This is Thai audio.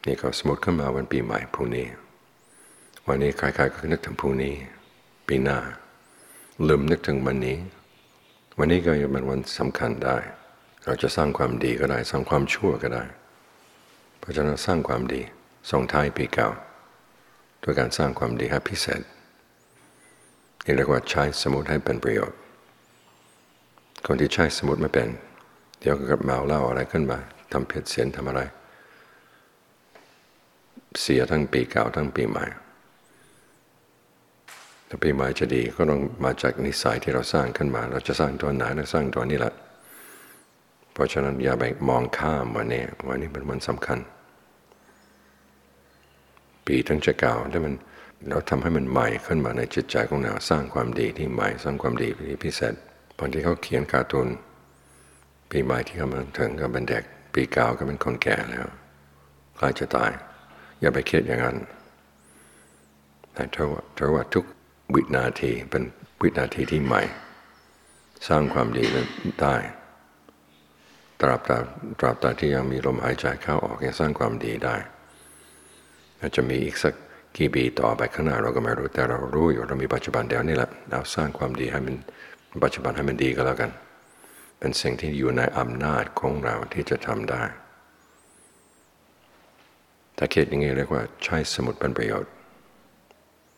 นี่ก็สมมติขึ้นมาวันปีใหม่พรุ่งนี้วันนี้ใครๆก็นึกถึงพรุ่งนี้ปีหน้าลืมนึกถึงวันนี้วันนี้ก็ยังเป็นวันสำคัญได้เราจะสร้างความดีก็ได้สร้างความชั่วก็ได้เพราะฉะนั้นสร้างความดีส่งท้ายปีเก่าด้วยการสร้างความดีให้พิเศษนี่เรียกว่าใช้สมุดให้เป็นประโยชน์คนที่ใช้สมุดไม่เป็นเดี๋ยวก็เมาเหล้าอะไรขึ้นมาทำผิดศีลทำอะไรเสียทั้งปีเก่าทั้งปีใหม่ถ้าปีใหม่จะดีก็ต้องมาจากนิสัยที่เราสร้างขึ้นมาเราจะสร้างตัวไหนเราสร้างตัวนี้แหละเพราะฉะนั้นอย่าไปมองข้ามวันนี้เป็นวันสำคัญปีทั้งจะเก่าถ้ามันเราทำให้มันใหม่ขึ้นมาในจิตใจของเราสร้างความดีที่ใหม่สร้างความดีที่พิเศษบางทีเขาเขียนการ์ตูนปีใหม่ที่เขามาถึงก็เป็นเด็กปีเก่าก็เป็นคนแก่แล้วใกล้จะตายอย่าไปคิดอย่างนั้นแต่ว่าทุกวินาทีเป็นวินาทีที่ใหม่สร้างความดีได้ตราบใดที่ยังมีลมหายใจเข้าออกยังสร้างความดีได้อาจจะมีอีกสักกี่ปีต่อไปข้างหน้าเราก็ไม่รู้แต่เรารู้อยู่เรามีปัจจุบันเดียวนี่แหละเราสร้างความดีให้มันปัจจุบันให้มันดีก็แล้วกันเป็นสิ่งที่อยู่ในอำนาจของเราที่จะทำได้ถ้าคิดอย่างนี้เรียกว่าใช้สมุดเป็นประโยชน์